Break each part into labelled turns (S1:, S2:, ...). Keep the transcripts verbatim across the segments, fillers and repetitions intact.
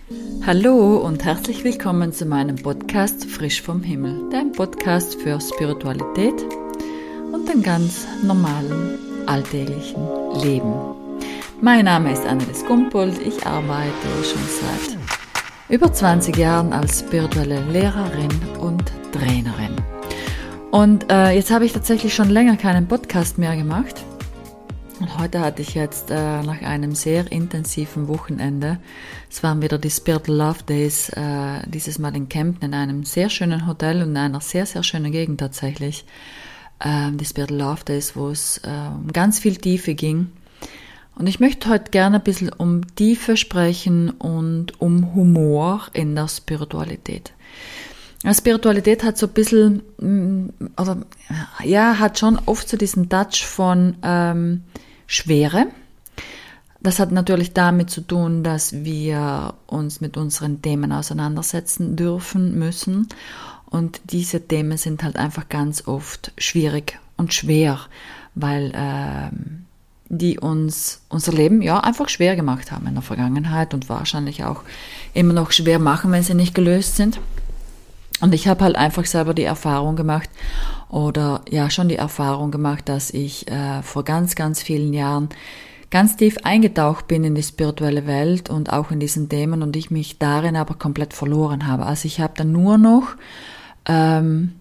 S1: Hallo und herzlich willkommen zu meinem Podcast Frisch vom Himmel, dein Podcast für Spiritualität und den ganz normalen, alltäglichen Leben. Mein Name ist Annelies Gumpold, ich arbeite schon seit über zwanzig Jahren als spirituelle Lehrerin und Trainerin. Und äh, jetzt habe ich tatsächlich schon länger keinen Podcast mehr gemacht. Und heute hatte ich jetzt äh, nach einem sehr intensiven Wochenende, es waren wieder die Spiritual Love Days, äh, dieses Mal in Kempten in einem sehr schönen Hotel und in einer sehr, sehr schönen Gegend tatsächlich, äh, die Spiritual Love Days, wo es äh, um ganz viel Tiefe ging. Und ich möchte heute gerne ein bisschen um Tiefe sprechen und um Humor in der Spiritualität. Ja, Spiritualität hat so ein bisschen, also ja, hat schon oft so diesen Touch von ähm, Schwere. Das hat natürlich damit zu tun, dass wir uns mit unseren Themen auseinandersetzen dürfen, müssen. Und diese Themen sind halt einfach ganz oft schwierig und schwer, weil ähm, die uns unser Leben ja einfach schwer gemacht haben in der Vergangenheit und wahrscheinlich auch immer noch schwer machen, wenn sie nicht gelöst sind. Und ich habe halt einfach selber die Erfahrung gemacht oder ja schon die Erfahrung gemacht, dass ich äh, vor ganz, ganz vielen Jahren ganz tief eingetaucht bin in die spirituelle Welt und auch in diesen Themen und ich mich darin aber komplett verloren habe. Also ich habe dann nur noch ähm,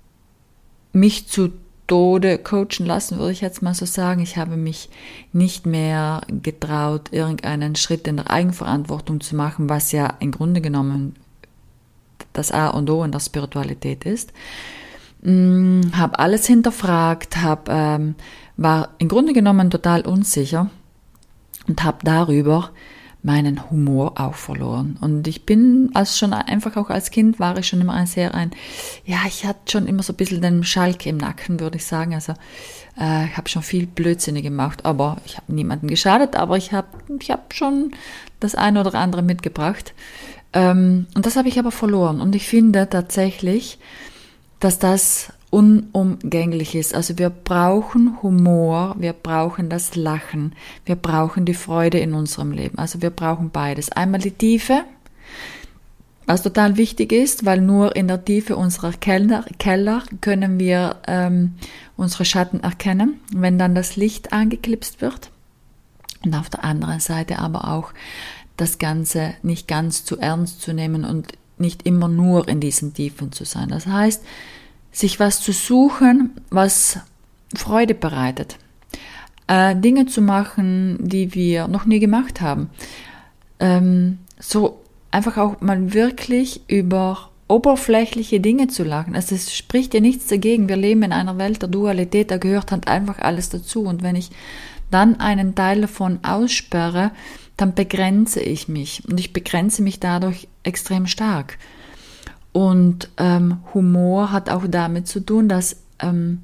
S1: mich zu Tode coachen lassen, würde ich jetzt mal so sagen. Ich habe mich nicht mehr getraut, irgendeinen Schritt in der Eigenverantwortung zu machen, was ja im Grunde genommen das A und O in der Spiritualität ist. Hm, habe alles hinterfragt, hab, ähm, war im Grunde genommen total unsicher und habe darüber meinen Humor auch verloren. Und ich bin als schon einfach auch als Kind war ich schon immer ein sehr ein, ja, ich hatte schon immer so ein bisschen den Schalk im Nacken, würde ich sagen. Also äh, ich habe schon viel Blödsinne gemacht, aber ich habe niemanden geschadet, aber ich habe ich hab schon das eine oder andere mitgebracht. Ähm, und das habe ich aber verloren. Und ich finde tatsächlich, dass das unumgänglich ist. Also wir brauchen Humor, wir brauchen das Lachen, wir brauchen die Freude in unserem Leben. Also wir brauchen beides. Einmal die Tiefe, was total wichtig ist, weil nur in der Tiefe unserer Keller, Keller können wir ähm, unsere Schatten erkennen, wenn dann das Licht angeklipst wird. Und auf der anderen Seite aber auch das Ganze nicht ganz zu ernst zu nehmen und nicht immer nur in diesen Tiefen zu sein. Das heißt, sich was zu suchen, was Freude bereitet. Äh, Dinge zu machen, die wir noch nie gemacht haben. Ähm, so einfach auch mal wirklich über oberflächliche Dinge zu lachen. Also es spricht ja nichts dagegen. Wir leben in einer Welt der Dualität, da gehört halt einfach alles dazu. Und wenn ich dann einen Teil davon aussperre, dann begrenze ich mich. Und ich begrenze mich dadurch extrem stark. Und ähm, Humor hat auch damit zu tun, dass ähm,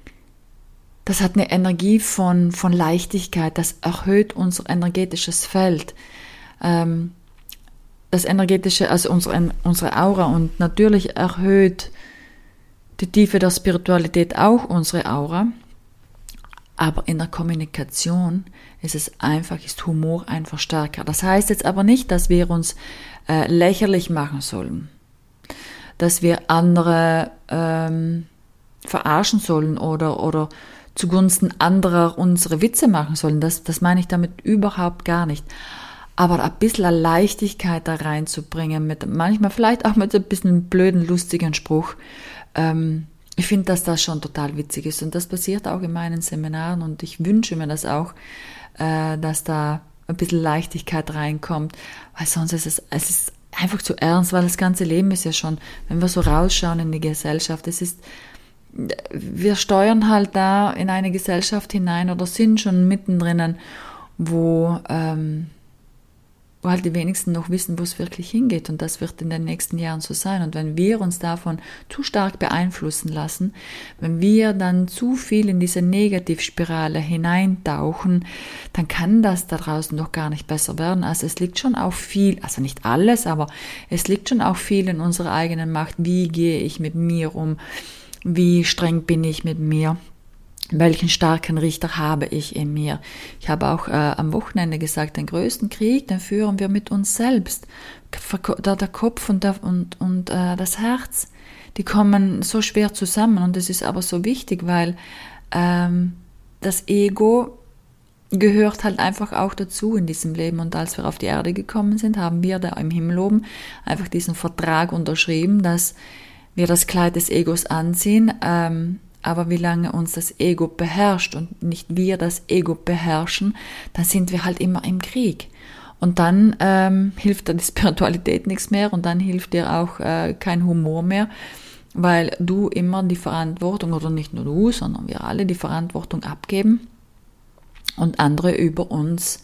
S1: das hat eine Energie von, von Leichtigkeit, das erhöht unser energetisches Feld. Ähm, das energetische, also unsere, unsere Aura und natürlich erhöht die Tiefe der Spiritualität auch unsere Aura. Aber in der Kommunikation ist es einfach, ist Humor einfach stärker. Das heißt jetzt aber nicht, dass wir uns äh, lächerlich machen sollen, dass wir andere ähm, verarschen sollen oder oder zugunsten anderer unsere Witze machen sollen. Das, das meine ich damit überhaupt gar nicht. Aber ein bisschen Leichtigkeit da reinzubringen, mit manchmal vielleicht auch mit ein bisschen blöden, lustigen Spruch. Ähm, ich finde, dass das schon total witzig ist. Und das passiert auch in meinen Seminaren. Und ich wünsche mir das auch, äh, dass da ein bisschen Leichtigkeit reinkommt. Weil sonst ist es, es ist einfach zu ernst, weil das ganze Leben ist ja schon, wenn wir so rausschauen in die Gesellschaft, es ist, wir steuern halt da in eine Gesellschaft hinein oder sind schon mittendrin, wo, ähm, wo halt die wenigsten noch wissen, wo es wirklich hingeht. Und das wird in den nächsten Jahren so sein. Und wenn wir uns davon zu stark beeinflussen lassen, wenn wir dann zu viel in diese Negativspirale hineintauchen, dann kann das da draußen doch gar nicht besser werden. Also es liegt schon auch viel, also nicht alles, aber es liegt schon auch viel in unserer eigenen Macht. Wie gehe ich mit mir um? Wie streng bin ich mit mir? welchen starken Richter habe ich in mir? Ich habe auch äh, am Wochenende gesagt, den größten Krieg, den führen wir mit uns selbst. Der, der Kopf und, der, und, und äh, das Herz, die kommen so schwer zusammen und das ist aber so wichtig, weil ähm, das Ego gehört halt einfach auch dazu in diesem Leben. Und als wir auf die Erde gekommen sind, haben wir da im Himmel oben einfach diesen Vertrag unterschrieben, dass wir das Kleid des Egos anziehen, ähm, aber wie lange uns das Ego beherrscht und nicht wir das Ego beherrschen, dann sind wir halt immer im Krieg. Und dann ähm, hilft dir die Spiritualität nichts mehr und dann hilft dir auch äh, kein Humor mehr, weil du immer die Verantwortung, oder nicht nur du, sondern wir alle die Verantwortung abgeben und andere über uns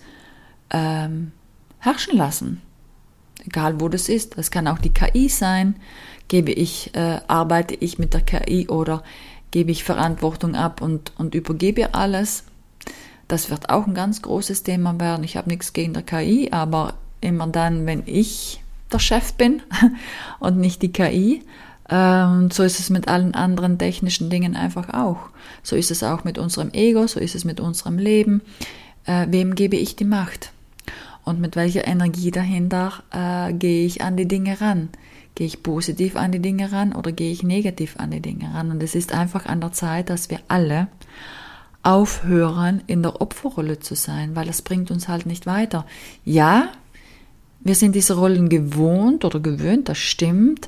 S1: ähm, herrschen lassen. Egal wo das ist. Das kann auch die K I sein. Gebe ich, äh, arbeite ich mit der K I oder gebe ich Verantwortung ab und, und übergebe alles. Das wird auch ein ganz großes Thema werden. Ich habe nichts gegen der K I, aber immer dann, wenn ich der Chef bin und nicht die K I. Und so ist es mit allen anderen technischen Dingen einfach auch. So ist es auch mit unserem Ego, so ist es mit unserem Leben. Äh, wem gebe ich die Macht? Und mit welcher Energie dahinter äh, gehe ich an die Dinge ran? Gehe ich positiv an die Dinge ran oder gehe ich negativ an die Dinge ran? Und es ist einfach an der Zeit, dass wir alle aufhören, in der Opferrolle zu sein, weil das bringt uns halt nicht weiter. Ja, wir sind diese Rollen gewohnt oder gewöhnt, das stimmt,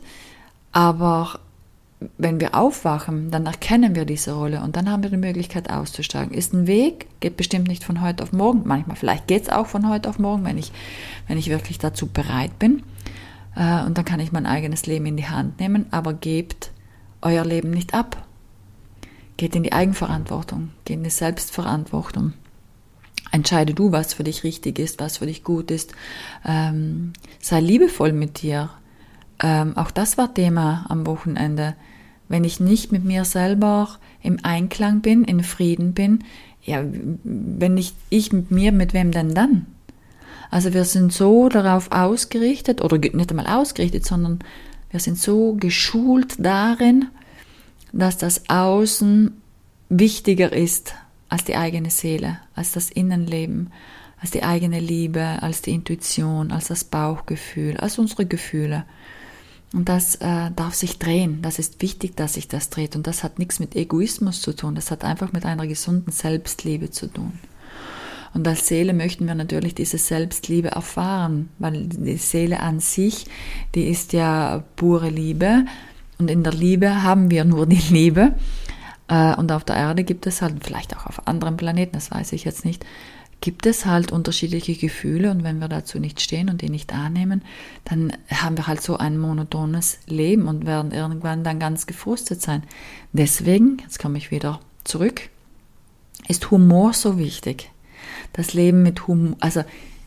S1: aber wenn wir aufwachen, dann erkennen wir diese Rolle und dann haben wir die Möglichkeit auszusteigen. Ist ein Weg, geht bestimmt nicht von heute auf morgen, manchmal vielleicht geht es auch von heute auf morgen, wenn ich, wenn ich wirklich dazu bereit bin. Und dann kann ich mein eigenes Leben in die Hand nehmen, aber gebt euer Leben nicht ab. Geht in die Eigenverantwortung, geht in die Selbstverantwortung. Entscheide du, was für dich richtig ist, was für dich gut ist. Ähm, sei liebevoll mit dir. Ähm, auch das war Thema am Wochenende. Wenn ich nicht mit mir selber im Einklang bin, in Frieden bin, ja, wenn nicht ich mit mir, mit wem denn dann? Also wir sind so darauf ausgerichtet, oder nicht einmal ausgerichtet, sondern wir sind so geschult darin, dass das Außen wichtiger ist als die eigene Seele, als das Innenleben, als die eigene Liebe, als die Intuition, als das Bauchgefühl, als unsere Gefühle. Und das äh, darf sich drehen. Das ist wichtig, dass sich das dreht. Und das hat nichts mit Egoismus zu tun. Das hat einfach mit einer gesunden Selbstliebe zu tun. Und als Seele möchten wir natürlich diese Selbstliebe erfahren, weil die Seele an sich, die ist ja pure Liebe. Und in der Liebe haben wir nur die Liebe. Und auf der Erde gibt es halt, vielleicht auch auf anderen Planeten, das weiß ich jetzt nicht, gibt es halt unterschiedliche Gefühle. Und wenn wir dazu nicht stehen und die nicht annehmen, dann haben wir halt so ein monotones Leben und werden irgendwann dann ganz gefrustet sein. Deswegen, jetzt komme ich wieder zurück, ist Humor so wichtig. Das Leben mit Humor, also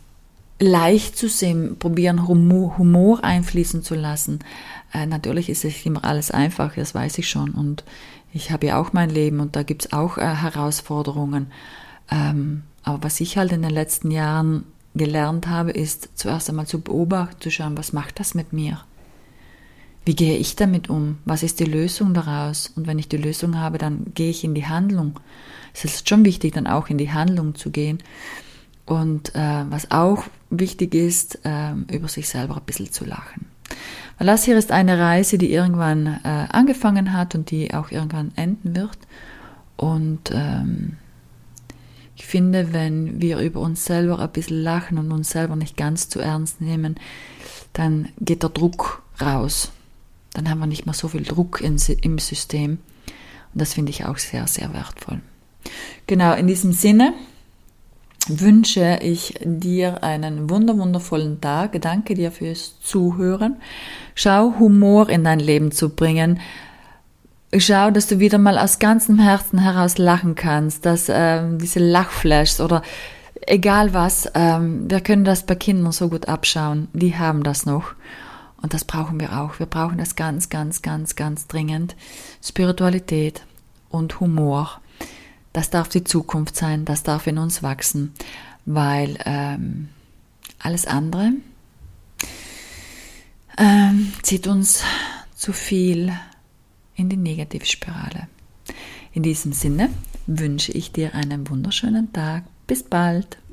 S1: leicht zu sehen, probieren Humor, Humor einfließen zu lassen. Äh, natürlich ist es immer alles einfach, das weiß ich schon. Und ich habe ja auch mein Leben und da gibt es auch äh, Herausforderungen. Ähm, aber was ich halt in den letzten Jahren gelernt habe, ist zuerst einmal zu beobachten, zu schauen, was macht das mit mir? Wie gehe ich damit um? Was ist die Lösung daraus? Und wenn ich die Lösung habe, dann gehe ich in die Handlung. Es ist schon wichtig, dann auch in die Handlung zu gehen. Und äh, was auch wichtig ist, äh, über sich selber ein bisschen zu lachen. Weil das hier ist eine Reise, die irgendwann äh, angefangen hat und die auch irgendwann enden wird. Und ähm, ich finde, wenn wir über uns selber ein bisschen lachen und uns selber nicht ganz zu ernst nehmen, dann geht der Druck raus. Dann haben wir nicht mehr so viel Druck in, im System. Und das finde ich auch sehr, sehr wertvoll. Genau, in diesem Sinne wünsche ich dir einen wunder, wundervollen Tag. Danke dir fürs Zuhören. Schau, Humor in dein Leben zu bringen. Schau, dass du wieder mal aus ganzem Herzen heraus lachen kannst, dass ähm, diese Lachflashs oder egal was, ähm, wir können das bei Kindern so gut abschauen. Die haben das noch. Und das brauchen wir auch. Wir brauchen das ganz, ganz, ganz, ganz dringend. Spiritualität und Humor. Das darf die Zukunft sein, das darf in uns wachsen, weil ähm, alles andere ähm, zieht uns zu viel in die Negativspirale. In diesem Sinne wünsche ich dir einen wunderschönen Tag. Bis bald!